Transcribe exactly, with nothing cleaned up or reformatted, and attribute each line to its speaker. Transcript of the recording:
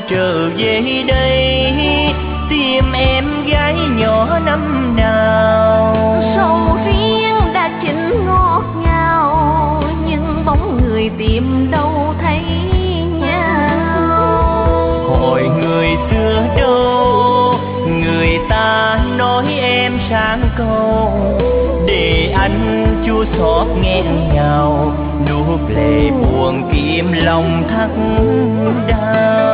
Speaker 1: trở về đây tìm em gái nhỏ năm nào.
Speaker 2: Sầu riêng đã chín ngọt ngào nhưng bóng người tìm đâu thấy nhau.
Speaker 1: Hỏi người xưa đâu, người ta nói em sang câu, để anh chua xót nghẹn ngào, nuốt lệ buồn im lòng thắt đau.